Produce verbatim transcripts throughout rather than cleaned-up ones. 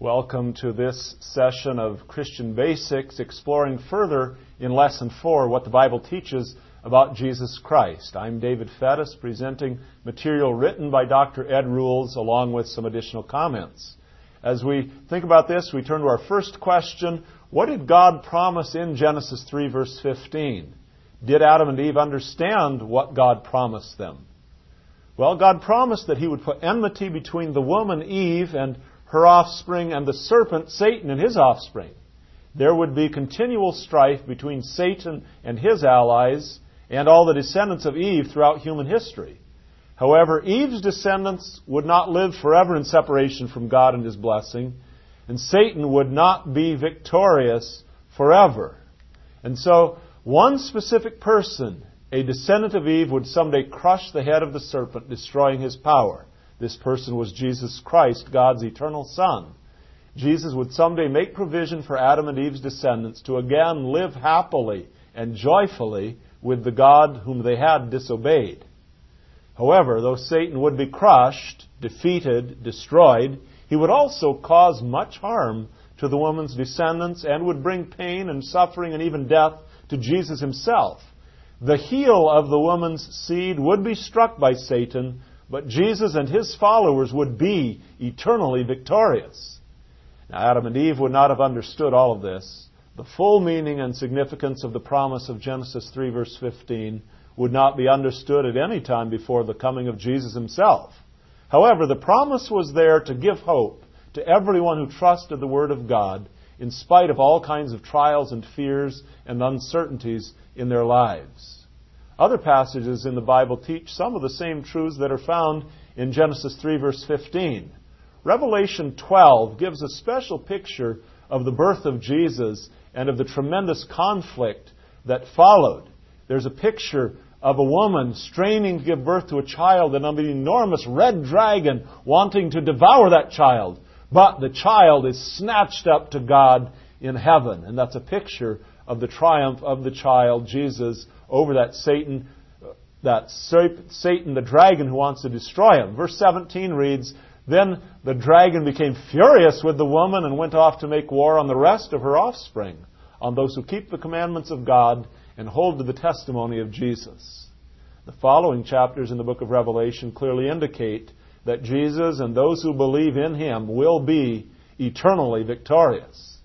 Welcome to this session of Christian Basics, exploring further in Lesson four what the Bible teaches about Jesus Christ. I'm David Fettis, presenting material written by Doctor Ed Rules, along with some additional comments. As we think about this, we turn to our first question. What did God promise in Genesis three, verse fifteen? Did Adam and Eve understand what God promised them? Well, God promised that He would put enmity between the woman, Eve, and her offspring, and the serpent, Satan, and his offspring. There would be continual strife between Satan and his allies and all the descendants of Eve throughout human history. However, Eve's descendants would not live forever in separation from God and His blessing, and Satan would not be victorious forever. And so, one specific person, a descendant of Eve, would someday crush the head of the serpent, destroying his power. This person was Jesus Christ, God's eternal Son. Jesus would someday make provision for Adam and Eve's descendants to again live happily and joyfully with the God whom they had disobeyed. However, though Satan would be crushed, defeated, destroyed, he would also cause much harm to the woman's descendants and would bring pain and suffering and even death to Jesus Himself. The heel of the woman's seed would be struck by Satan, but Jesus and His followers would be eternally victorious. Now, Adam and Eve would not have understood all of this. The full meaning and significance of the promise of Genesis three, verse fifteen would not be understood at any time before the coming of Jesus Himself. However, the promise was there to give hope to everyone who trusted the Word of God, in spite of all kinds of trials and fears and uncertainties in their lives. Other passages in the Bible teach some of the same truths that are found in Genesis three, verse fifteen. Revelation twelve gives a special picture of the birth of Jesus and of the tremendous conflict that followed. There's a picture of a woman straining to give birth to a child and of an enormous red dragon wanting to devour that child. But the child is snatched up to God in heaven. And that's a picture of the triumph of the child, Jesus, over that Satan, that Satan, the dragon who wants to destroy him. Verse seventeen reads, "Then the dragon became furious with the woman and went off to make war on the rest of her offspring, on those who keep the commandments of God and hold to the testimony of Jesus." The following chapters in the book of Revelation clearly indicate that Jesus and those who believe in Him will be eternally victorious.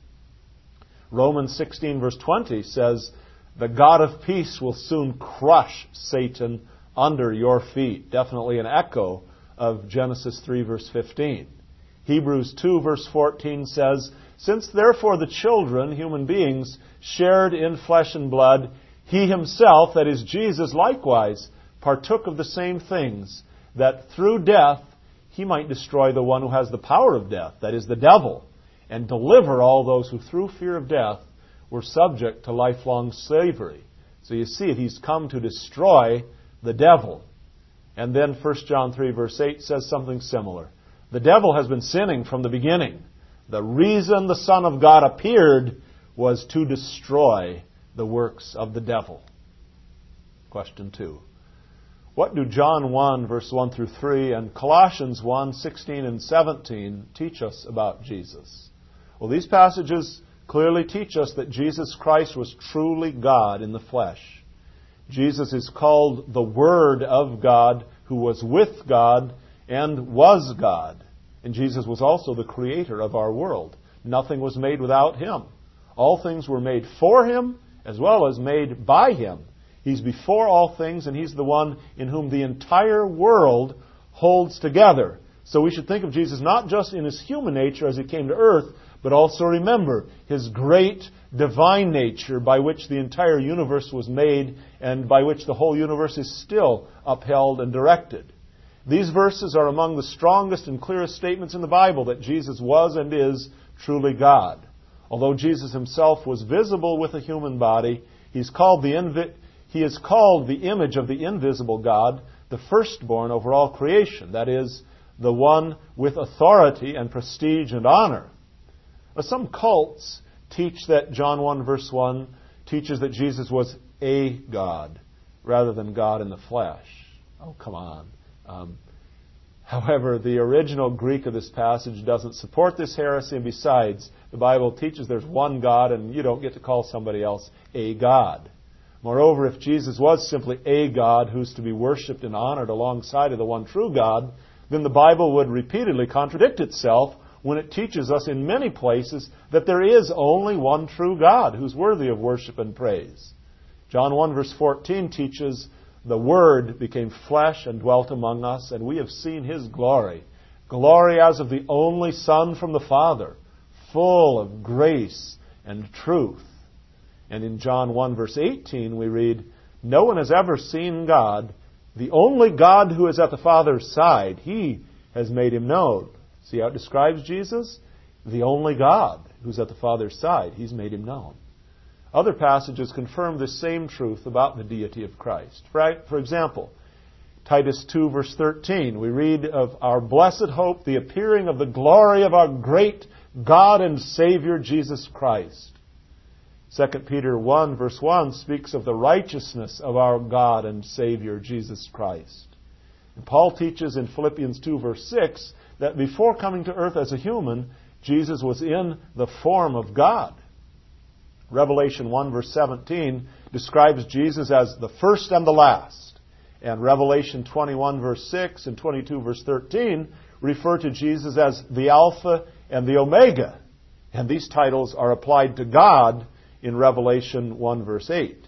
Romans sixteen, verse twenty says, "The God of peace will soon crush Satan under your feet." Definitely an echo of Genesis three, verse fifteen. Hebrews two, verse fourteen says, "Since therefore the children, human beings, shared in flesh and blood, He Himself, that is Jesus, likewise partook of the same things, that through death He might destroy the one who has the power of death, that is the devil, and deliver all those who through fear of death were subject to lifelong slavery." So you see it, He's come to destroy the devil. And then First John three, verse eight says something similar. The devil has been sinning from the beginning. The reason the Son of God appeared was to destroy the works of the devil. Question two. What do John one, verse one through three, and Colossians one, sixteen and seventeen teach us about Jesus? Well, these passages clearly teach us that Jesus Christ was truly God in the flesh. Jesus is called the Word of God, who was with God and was God. And Jesus was also the creator of our world. Nothing was made without Him. All things were made for Him as well as made by Him. He's before all things, and He's the one in whom the entire world holds together. So we should think of Jesus not just in His human nature as He came to earth, but also remember His great divine nature by which the entire universe was made and by which the whole universe is still upheld and directed. These verses are among the strongest and clearest statements in the Bible that Jesus was and is truly God. Although Jesus Himself was visible with a human body, He's called the invi- He is called the image of the invisible God, the firstborn over all creation. That is, the one with authority and prestige and honor. But some cults teach that John one, verse one teaches that Jesus was a God rather than God in the flesh. Oh, come on. Um, However, the original Greek of this passage doesn't support this heresy, and besides, the Bible teaches there's one God, and you don't get to call somebody else a God. Moreover, if Jesus was simply a God who's to be worshipped and honored alongside of the one true God, then the Bible would repeatedly contradict itself when it teaches us in many places that there is only one true God who's worthy of worship and praise. John one verse fourteen teaches, the Word became flesh and dwelt among us, and we have seen His glory. Glory as of the only Son from the Father, full of grace and truth. And in John one verse eighteen we read, no one has ever seen God. The only God who is at the Father's side, He has made Him known. See how it describes Jesus? The only God who's at the Father's side, He's made Him known. Other passages confirm this same truth about the deity of Christ. For example, Titus two verse thirteen, we read of our blessed hope, the appearing of the glory of our great God and Savior Jesus Christ. Second Peter one verse one speaks of the righteousness of our God and Savior Jesus Christ. And Paul teaches in Philippians two verse six that before coming to earth as a human, Jesus was in the form of God. Revelation one verse seventeen describes Jesus as the first and the last. And Revelation twenty-one verse six and twenty-two verse thirteen refer to Jesus as the Alpha and the Omega. And these titles are applied to God in Revelation one verse eight.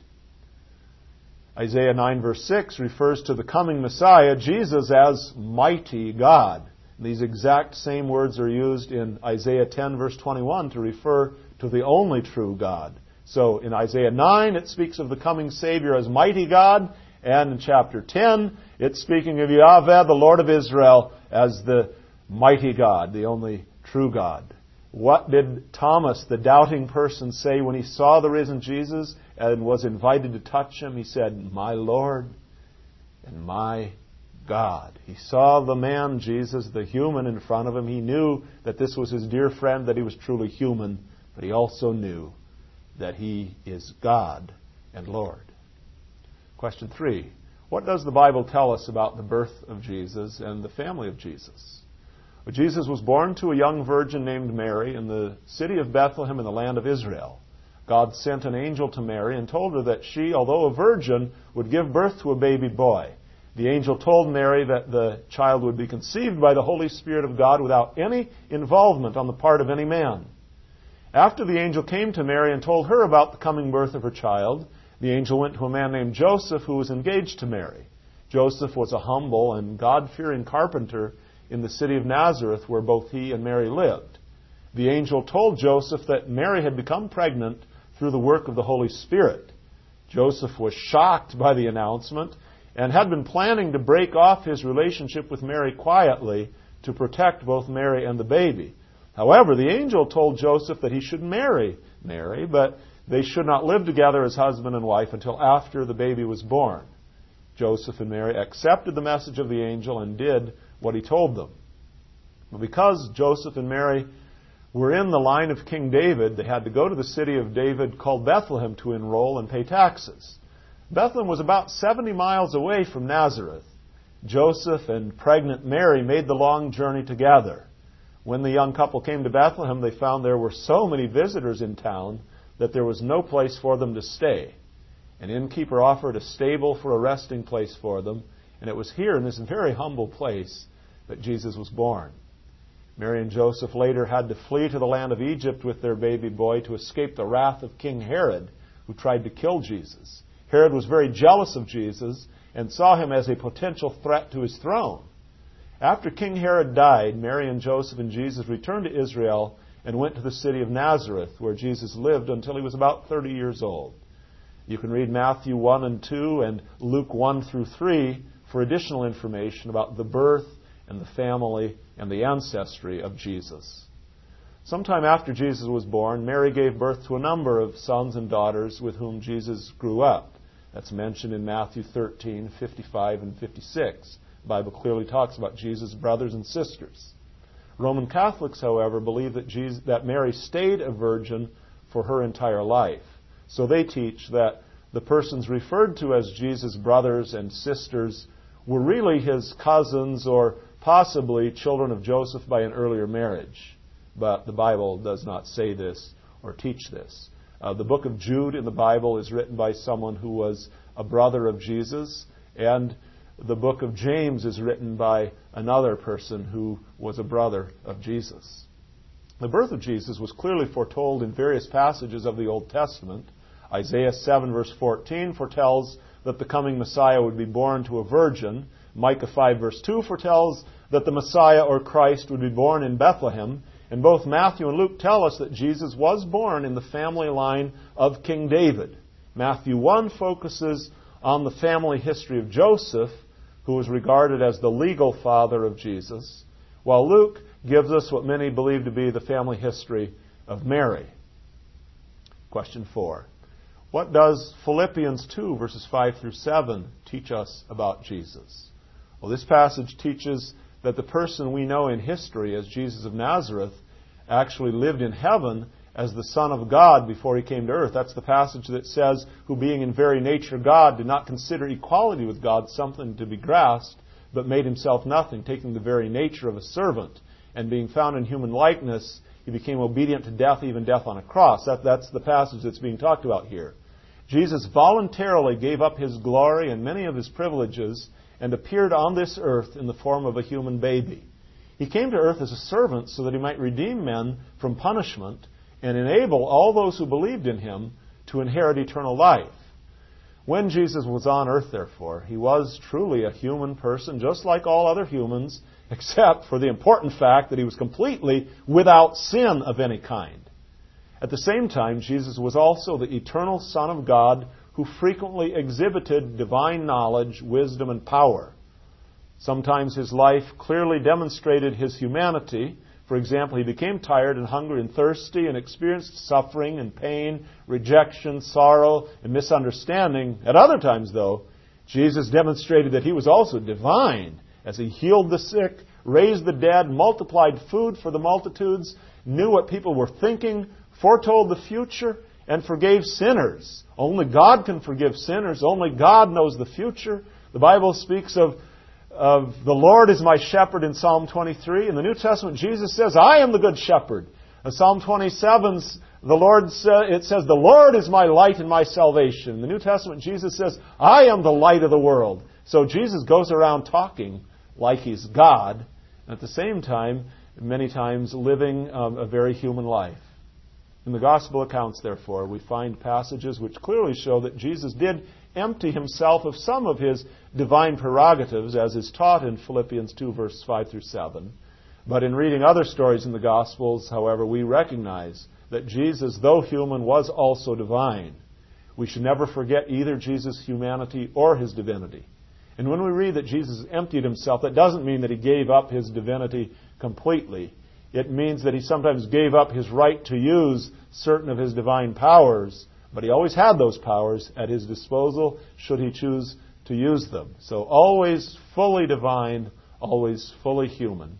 Isaiah nine verse six refers to the coming Messiah, Jesus, as mighty God. These exact same words are used in Isaiah ten verse twenty-one to refer to the only true God. So in Isaiah nine it speaks of the coming Savior as mighty God, and in chapter ten it's speaking of Yahweh, the Lord of Israel, as the mighty God, the only true God. What did Thomas, the doubting person, say when he saw the risen Jesus and was invited to touch Him? He said, my Lord and my God. He saw the man, Jesus, the human, in front of him. He knew that this was his dear friend, that he was truly human, but he also knew that He is God and Lord. Question three. What does the Bible tell us about the birth of Jesus and the family of Jesus? Well, Jesus was born to a young virgin named Mary in the city of Bethlehem in the land of Israel. God sent an angel to Mary and told her that she, although a virgin, would give birth to a baby boy. The angel told Mary that the child would be conceived by the Holy Spirit of God without any involvement on the part of any man. After the angel came to Mary and told her about the coming birth of her child, the angel went to a man named Joseph who was engaged to Mary. Joseph was a humble and God-fearing carpenter in the city of Nazareth where both he and Mary lived. The angel told Joseph that Mary had become pregnant through the work of the Holy Spirit. Joseph was shocked by the announcement and had been planning to break off his relationship with Mary quietly to protect both Mary and the baby. However, the angel told Joseph that he should marry Mary, but they should not live together as husband and wife until after the baby was born. Joseph and Mary accepted the message of the angel and did what he told them. But because Joseph and Mary were in the line of King David, they had to go to the city of David called Bethlehem to enroll and pay taxes. Bethlehem was about seventy miles away from Nazareth. Joseph and pregnant Mary made the long journey together. When the young couple came to Bethlehem, they found there were so many visitors in town that there was no place for them to stay. An innkeeper offered a stable for a resting place for them, and it was here in this very humble place that Jesus was born. Mary and Joseph later had to flee to the land of Egypt with their baby boy to escape the wrath of King Herod, who tried to kill Jesus. Herod was very jealous of Jesus and saw him as a potential threat to his throne. After King Herod died, Mary and Joseph and Jesus returned to Israel and went to the city of Nazareth, where Jesus lived until he was about thirty years old. You can read Matthew one and two and Luke one through three for additional information about the birth and the family and the ancestry of Jesus. Sometime after Jesus was born, Mary gave birth to a number of sons and daughters with whom Jesus grew up. That's mentioned in Matthew thirteen, fifty-five, and fifty-six. The Bible clearly talks about Jesus' brothers and sisters. Roman Catholics, however, believe that Jesus, that Mary stayed a virgin for her entire life. So they teach that the persons referred to as Jesus' brothers and sisters were really his cousins or possibly children of Joseph by an earlier marriage. But the Bible does not say this or teach this. Uh, the book of Jude in the Bible is written by someone who was a brother of Jesus, and the book of James is written by another person who was a brother of Jesus. The birth of Jesus was clearly foretold in various passages of the Old Testament. Isaiah seven verse fourteen foretells that the coming Messiah would be born to a virgin. Micah five verse two foretells that the Messiah or Christ would be born in Bethlehem. And both Matthew and Luke tell us that Jesus was born in the family line of King David. Matthew one focuses on the family history of Joseph, who was regarded as the legal father of Jesus, while Luke gives us what many believe to be the family history of Mary. Question four. What does Philippians two, verses five through seven, teach us about Jesus? Well, this passage teaches that the person we know in history as Jesus of Nazareth actually lived in heaven as the Son of God before he came to earth. That's the passage that says, who being in very nature God, did not consider equality with God something to be grasped, but made himself nothing, taking the very nature of a servant. And being found in human likeness, he became obedient to death, even death on a cross. That, that's the passage that's being talked about here. Jesus voluntarily gave up his glory and many of his privileges and appeared on this earth in the form of a human baby. He came to earth as a servant so that he might redeem men from punishment and enable all those who believed in him to inherit eternal life. When Jesus was on earth, therefore, he was truly a human person, just like all other humans, except for the important fact that he was completely without sin of any kind. At the same time, Jesus was also the eternal Son of God who frequently exhibited divine knowledge, wisdom, and power. Sometimes his life clearly demonstrated his humanity. For example, he became tired and hungry and thirsty and experienced suffering and pain, rejection, sorrow, and misunderstanding. At other times, though, Jesus demonstrated that he was also divine as he healed the sick, raised the dead, multiplied food for the multitudes, knew what people were thinking, foretold the future, and forgave sinners. Only God can forgive sinners. Only God knows the future. The Bible speaks of, of the Lord is my shepherd in Psalm twenty-three. In the New Testament, Jesus says, I am the good shepherd. In Psalm twenty-seven, the Lord sa- it says, the Lord is my light and my salvation. In the New Testament, Jesus says, I am the light of the world. So Jesus goes around talking like he's God, and at the same time, many times living um, a very human life. In the Gospel accounts, therefore, we find passages which clearly show that Jesus did empty himself of some of his divine prerogatives, as is taught in Philippians two, verses five through seven. But in reading other stories in the Gospels, however, we recognize that Jesus, though human, was also divine. We should never forget either Jesus' humanity or his divinity. And when we read that Jesus emptied himself, that doesn't mean that he gave up his divinity completely. It means that he sometimes gave up his right to use certain of his divine powers, but he always had those powers at his disposal should he choose to use them. So always fully divine, always fully human.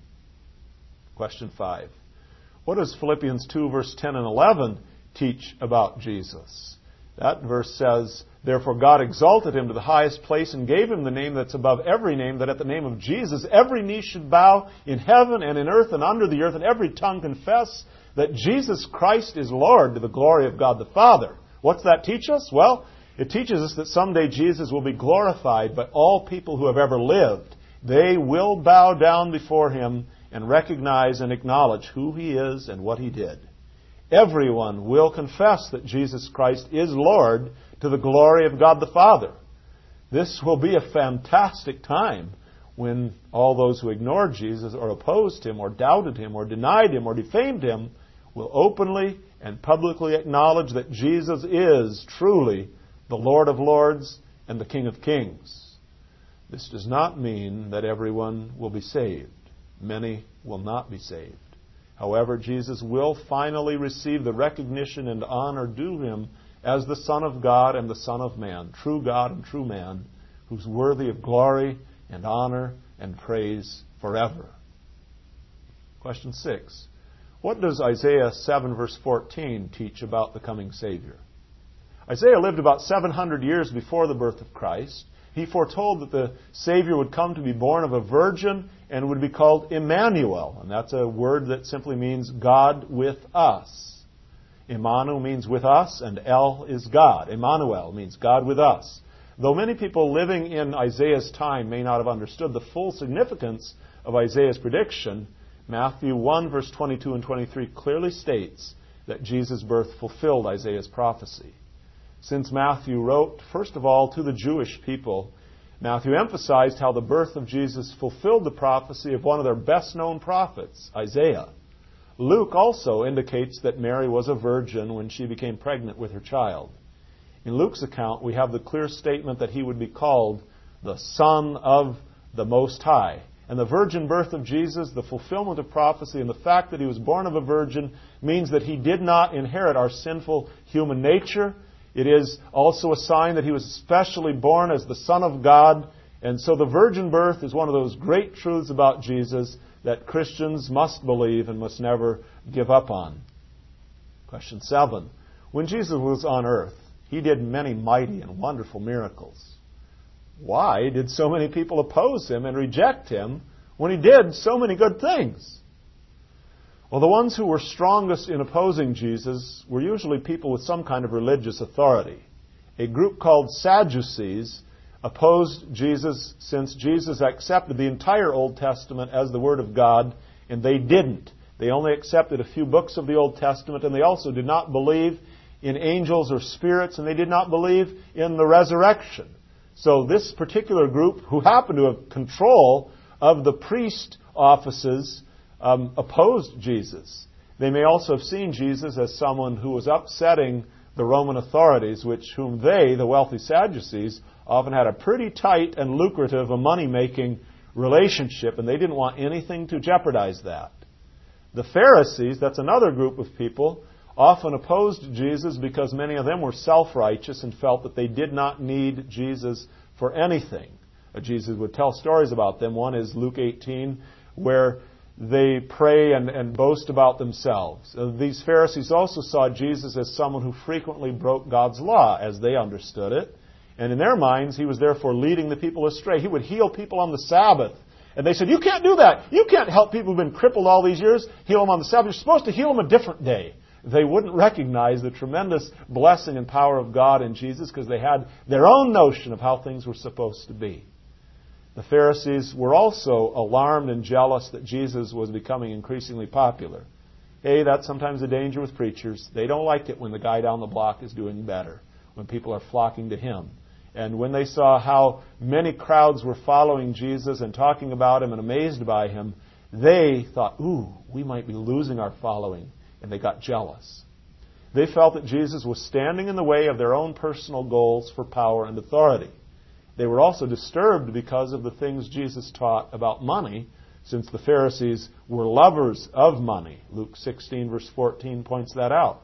Question five. What does Philippians two, verse ten and eleven teach about Jesus? That verse says, therefore God exalted him to the highest place and gave him the name that's above every name, that at the name of Jesus every knee should bow in heaven and in earth and under the earth, and every tongue confess that Jesus Christ is Lord, to the glory of God the Father. What's that teach us? Well, it teaches us that someday Jesus will be glorified by all people who have ever lived. They will bow down before him and recognize and acknowledge who he is and what he did. Everyone will confess that Jesus Christ is Lord, to the glory of God the Father. This will be a fantastic time when all those who ignored Jesus or opposed him or doubted him or denied him or defamed him will openly and publicly acknowledge that Jesus is truly the Lord of Lords and the King of Kings. This does not mean that everyone will be saved. Many will not be saved. However, Jesus will finally receive the recognition and honor due him as the Son of God and the Son of Man, true God and true man, who's worthy of glory and honor and praise forever. Question six. What does Isaiah seven, verse fourteen teach about the coming Savior? Isaiah lived about seven hundred years before the birth of Christ, He foretold that the Savior would come to be born of a virgin and would be called Emmanuel. And that's a word that simply means God with us. Emmanuel means with us, and El is God. Emmanuel means God with us. Though many people living in Isaiah's time may not have understood the full significance of Isaiah's prediction, Matthew one, verse twenty-two and twenty-three clearly states that Jesus' birth fulfilled Isaiah's prophecy. Since Matthew wrote, first of all, to the Jewish people, Matthew emphasized how the birth of Jesus fulfilled the prophecy of one of their best-known prophets, Isaiah. Luke also indicates that Mary was a virgin when she became pregnant with her child. In Luke's account, we have the clear statement that he would be called the Son of the Most High. And the virgin birth of Jesus, the fulfillment of prophecy, and the fact that he was born of a virgin means that he did not inherit our sinful human nature. It is also a sign that he was specially born as the Son of God. And so the virgin birth is one of those great truths about Jesus that Christians must believe and must never give up on. Question seven. When Jesus was on earth, he did many mighty and wonderful miracles. Why did so many people oppose him and reject him when he did so many good things? Well, the ones who were strongest in opposing Jesus were usually people with some kind of religious authority. A group called Sadducees opposed Jesus since Jesus accepted the entire Old Testament as the Word of God, and they didn't. They only accepted a few books of the Old Testament, and they also did not believe in angels or spirits, and they did not believe in the resurrection. So this particular group, who happened to have control of the priest offices, um, opposed Jesus. They may also have seen Jesus as someone who was upsetting the Roman authorities, which whom they, the wealthy Sadducees, often had a pretty tight and lucrative, a money-making relationship, and they didn't want anything to jeopardize that. The Pharisees, that's another group of people, often opposed Jesus because many of them were self-righteous and felt that they did not need Jesus for anything. Jesus would tell stories about them. One is Luke eighteen, where they pray and, and boast about themselves. Uh, these Pharisees also saw Jesus as someone who frequently broke God's law, as they understood it. And in their minds, he was therefore leading the people astray. He would heal people on the Sabbath. And they said, you can't do that. You can't help people who've been crippled all these years, heal them on the Sabbath. You're supposed to heal them a different day. They wouldn't recognize the tremendous blessing and power of God in Jesus because they had their own notion of how things were supposed to be. The Pharisees were also alarmed and jealous that Jesus was becoming increasingly popular. Hey, that's sometimes a danger with preachers. They don't like it when the guy down the block is doing better, when people are flocking to him. And when they saw how many crowds were following Jesus and talking about him and amazed by him, they thought, ooh, we might be losing our following. And they got jealous. They felt that Jesus was standing in the way of their own personal goals for power and authority. They were also disturbed because of the things Jesus taught about money, since the Pharisees were lovers of money. Luke sixteen, verse fourteen points that out.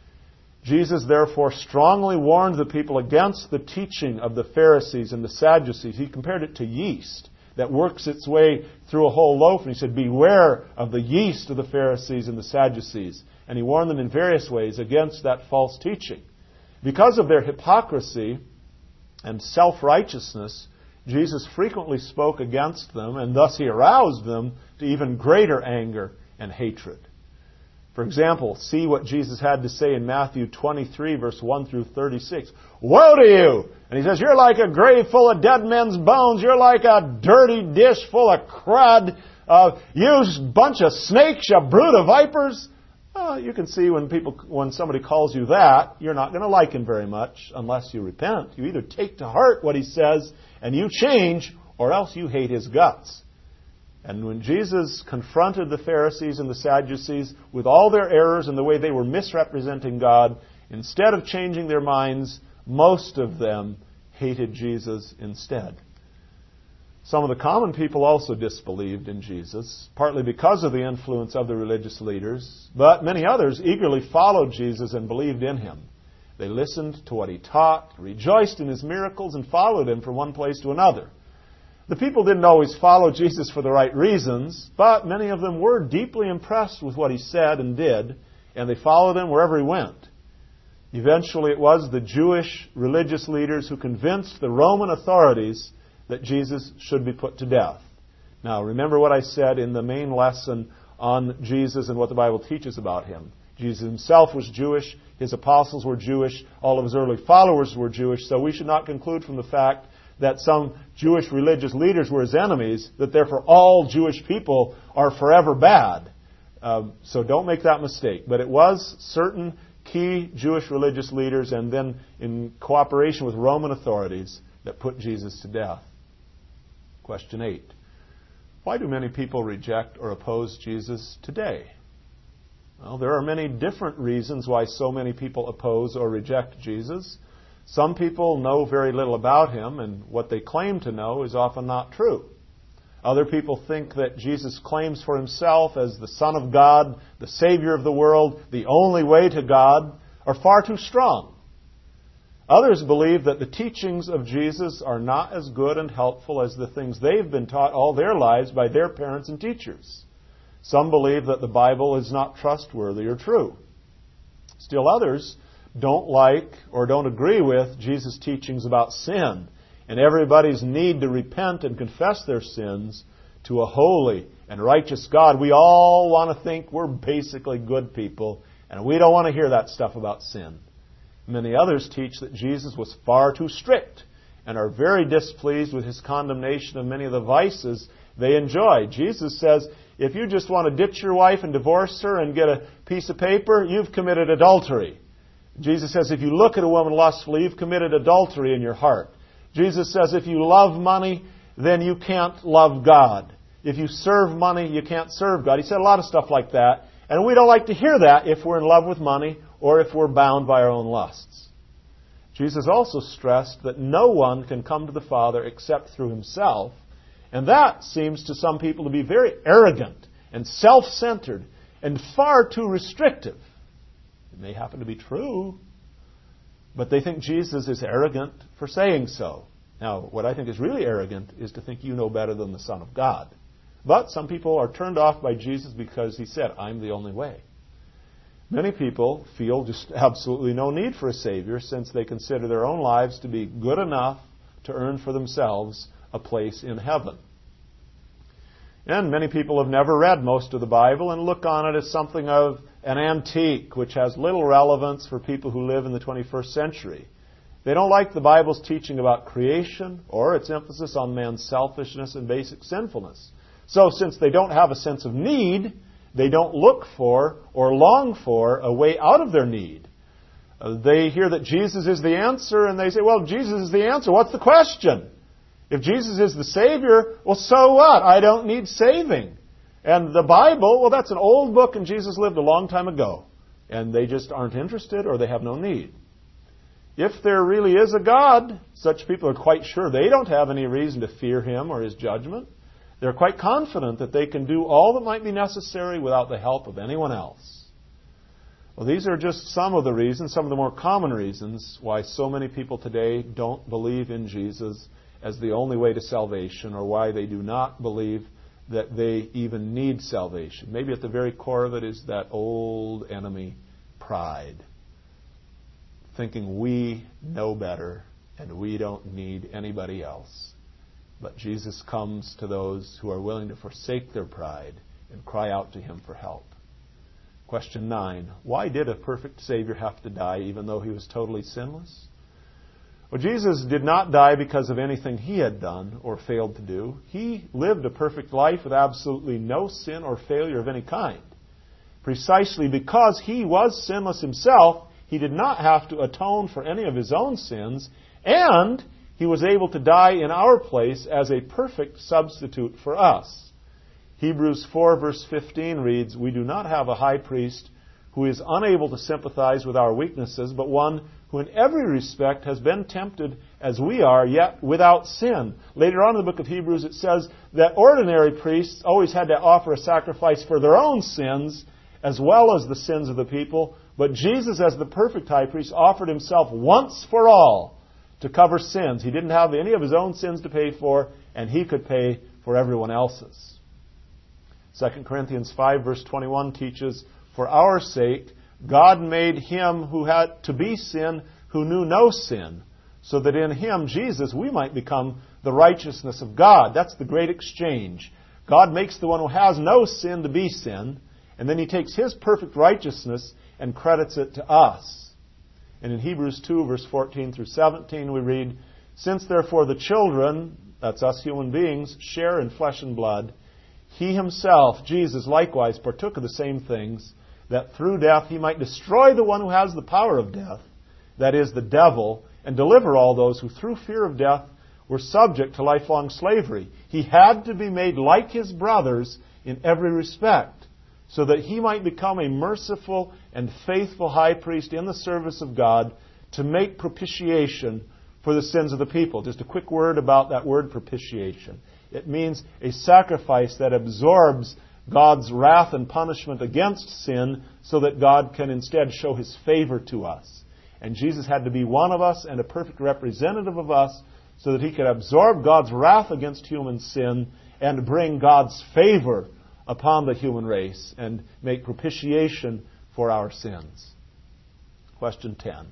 Jesus therefore strongly warned the people against the teaching of the Pharisees and the Sadducees. He compared it to yeast that works its way through a whole loaf. And he said, beware of the yeast of the Pharisees and the Sadducees. And he warned them in various ways against that false teaching. Because of their hypocrisy and self-righteousness, Jesus frequently spoke against them, and thus he aroused them to even greater anger and hatred. For example, see what Jesus had to say in Matthew twenty-three, verse one through thirty-six. Woe to you! And he says, you're like a grave full of dead men's bones. You're like a dirty dish full of crud. Uh, you bunch of snakes, you brood of vipers. Uh, you can see when people, when somebody calls you that, you're not going to like him very much unless you repent. You either take to heart what he says and you change, or else you hate his guts. And when Jesus confronted the Pharisees and the Sadducees with all their errors and the way they were misrepresenting God, instead of changing their minds, most of them hated Jesus instead. Some of the common people also disbelieved in Jesus, partly because of the influence of the religious leaders, but many others eagerly followed Jesus and believed in him. They listened to what he taught, rejoiced in his miracles, and followed him from one place to another. The people didn't always follow Jesus for the right reasons, but many of them were deeply impressed with what he said and did, and they followed him wherever he went. Eventually it was the Jewish religious leaders who convinced the Roman authorities that Jesus should be put to death. Now, remember what I said in the main lesson on Jesus and what the Bible teaches about him. Jesus himself was Jewish, his apostles were Jewish, all of his early followers were Jewish, so we should not conclude from the fact that some Jewish religious leaders were his enemies, that therefore all Jewish people are forever bad. Uh, so don't make that mistake. But it was certain key Jewish religious leaders, and then in cooperation with Roman authorities, that put Jesus to death. Question eight. Why do many people reject or oppose Jesus today? Well, there are many different reasons why so many people oppose or reject Jesus. Some people know very little about him, and what they claim to know is often not true. Other people think that Jesus' claims for himself as the Son of God, the Savior of the world, the only way to God, are far too strong. Others believe that the teachings of Jesus are not as good and helpful as the things they've been taught all their lives by their parents and teachers. Some believe that the Bible is not trustworthy or true. Still others don't like or don't agree with Jesus' teachings about sin and everybody's need to repent and confess their sins to a holy and righteous God. We all want to think we're basically good people, and we don't want to hear that stuff about sin. Many others teach that Jesus was far too strict and are very displeased with his condemnation of many of the vices they enjoy. Jesus says, if you just want to ditch your wife and divorce her and get a piece of paper, you've committed adultery. Jesus says, if you look at a woman lustfully, you've committed adultery in your heart. Jesus says, if you love money, then you can't love God. If you serve money, you can't serve God. He said a lot of stuff like that. And we don't like to hear that if we're in love with money or if we're bound by our own lusts. Jesus also stressed that no one can come to the Father except through himself. And that seems to some people to be very arrogant and self-centered and far too restrictive. It may happen to be true, but they think Jesus is arrogant for saying so. Now, what I think is really arrogant is to think you know better than the Son of God. But some people are turned off by Jesus because he said, I'm the only way. Many people feel just absolutely no need for a Savior since they consider their own lives to be good enough to earn for themselves a place in heaven. And many people have never read most of the Bible and look on it as something of an antique which has little relevance for people who live in the twenty-first century. They don't like the Bible's teaching about creation or its emphasis on man's selfishness and basic sinfulness. So since they don't have a sense of need, they don't look for or long for a way out of their need. Uh, they hear that Jesus is the answer and they say, well, Jesus is the answer. What's the question? If Jesus is the Savior, well, so what? I don't need saving. And the Bible, well, that's an old book and Jesus lived a long time ago. And they just aren't interested or they have no need. If there really is a God, such people are quite sure they don't have any reason to fear him or his judgment. They're quite confident that they can do all that might be necessary without the help of anyone else. Well, these are just some of the reasons, some of the more common reasons why so many people today don't believe in Jesus as the only way to salvation, or why they do not believe that they even need salvation. Maybe at the very core of it is that old enemy, pride. Thinking we know better and we don't need anybody else. But Jesus comes to those who are willing to forsake their pride and cry out to him for help. Question nine. Why did a perfect Savior have to die even though he was totally sinless? Well, Jesus did not die because of anything he had done or failed to do. He lived a perfect life with absolutely no sin or failure of any kind. Precisely because he was sinless himself, he did not have to atone for any of his own sins, and he was able to die in our place as a perfect substitute for us. Hebrews four verse fifteen reads, we do not have a high priest who is unable to sympathize with our weaknesses, but one who in every respect has been tempted as we are, yet without sin. Later on in the book of Hebrews it says that ordinary priests always had to offer a sacrifice for their own sins as well as the sins of the people. But Jesus, as the perfect high priest, offered himself once for all to cover sins. He didn't have any of his own sins to pay for, and he could pay for everyone else's. Second Corinthians five verse twenty-one teaches, for our sake God made him who had to be sin, who knew no sin, so that in him, Jesus, we might become the righteousness of God. That's the great exchange. God makes the one who has no sin to be sin, and then he takes his perfect righteousness and credits it to us. And in Hebrews two, verse fourteen through seventeen, we read, "Since therefore the children," that's us human beings, "share in flesh and blood, he himself, Jesus, likewise partook of the same things, that through death he might destroy the one who has the power of death, that is, the devil, and deliver all those who through fear of death were subject to lifelong slavery. He had to be made like his brothers in every respect, so that he might become a merciful and faithful high priest in the service of God to make propitiation for the sins of the people." Just a quick word about that word propitiation. It means a sacrifice that absorbs God's wrath and punishment against sin so that God can instead show his favor to us. And Jesus had to be one of us and a perfect representative of us so that he could absorb God's wrath against human sin and bring God's favor upon the human race and make propitiation for our sins. Question ten.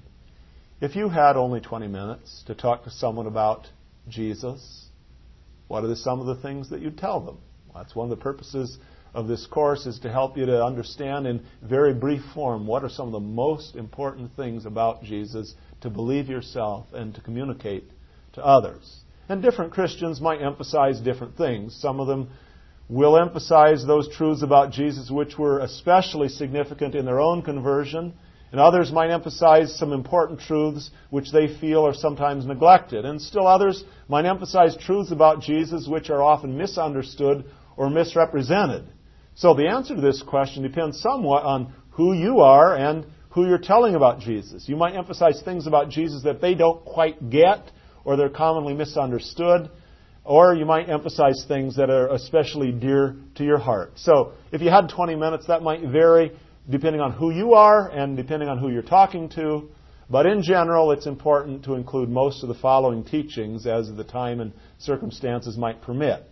If you had only twenty minutes to talk to someone about Jesus, what are the, some of the things that you'd tell them? Well, that's one of the purposes of this course, is to help you to understand in very brief form what are some of the most important things about Jesus to believe yourself and to communicate to others. And different Christians might emphasize different things. Some of them will emphasize those truths about Jesus which were especially significant in their own conversion, and others might emphasize some important truths which they feel are sometimes neglected. And still others might emphasize truths about Jesus which are often misunderstood or misrepresented. So the answer to this question depends somewhat on who you are and who you're telling about Jesus. You might emphasize things about Jesus that they don't quite get, or they're commonly misunderstood, or you might emphasize things that are especially dear to your heart. So if you had twenty minutes, that might vary depending on who you are and depending on who you're talking to. But in general, it's important to include most of the following teachings as the time and circumstances might permit.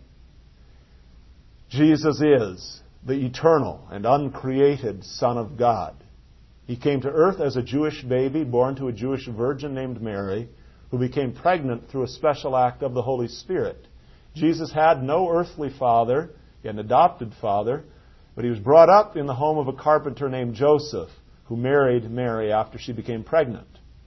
Jesus is the eternal and uncreated Son of God. He came to earth as a Jewish baby born to a Jewish virgin named Mary, who became pregnant through a special act of the Holy Spirit. Jesus had no earthly father, he had an adopted father, but he was brought up in the home of a carpenter named Joseph, who married Mary after she became pregnant.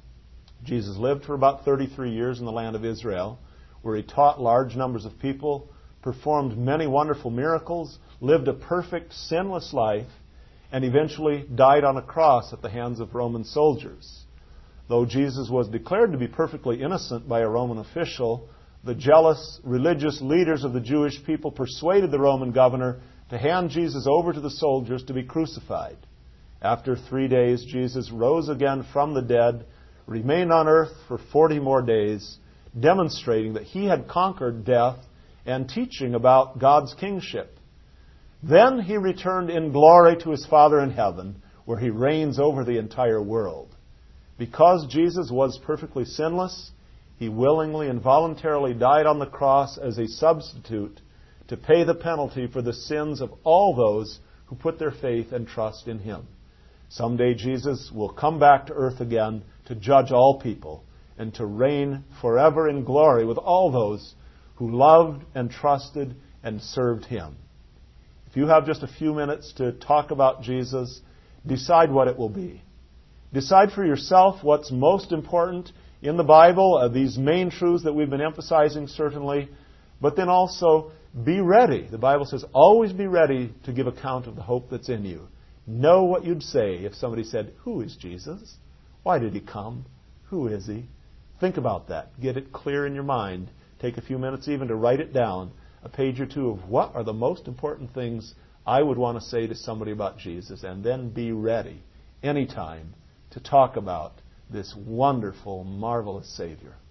Jesus lived for about thirty-three years in the land of Israel, where he taught large numbers of people, performed many wonderful miracles, lived a perfect, sinless life, and eventually died on a cross at the hands of Roman soldiers. Though Jesus was declared to be perfectly innocent by a Roman official, the jealous religious leaders of the Jewish people persuaded the Roman governor to hand Jesus over to the soldiers to be crucified. After three days, Jesus rose again from the dead, remained on earth for forty more days, demonstrating that he had conquered death and teaching about God's kingship. Then he returned in glory to his Father in heaven, where he reigns over the entire world. Because Jesus was perfectly sinless, he willingly and voluntarily died on the cross as a substitute to pay the penalty for the sins of all those who put their faith and trust in him. Someday Jesus will come back to earth again to judge all people and to reign forever in glory with all those who loved and trusted and served him. If you have just a few minutes to talk about Jesus, decide what it will be. Decide for yourself what's most important in the Bible, uh, these main truths that we've been emphasizing certainly, but then also be ready. The Bible says, always be ready to give account of the hope that's in you. Know what you'd say if somebody said, "Who is Jesus? Why did he come? Who is he?" Think about that. Get it clear in your mind. Take a few minutes even to write it down, a page or two of what are the most important things I would want to say to somebody about Jesus, and then be ready anytime to talk about this wonderful, marvelous Savior.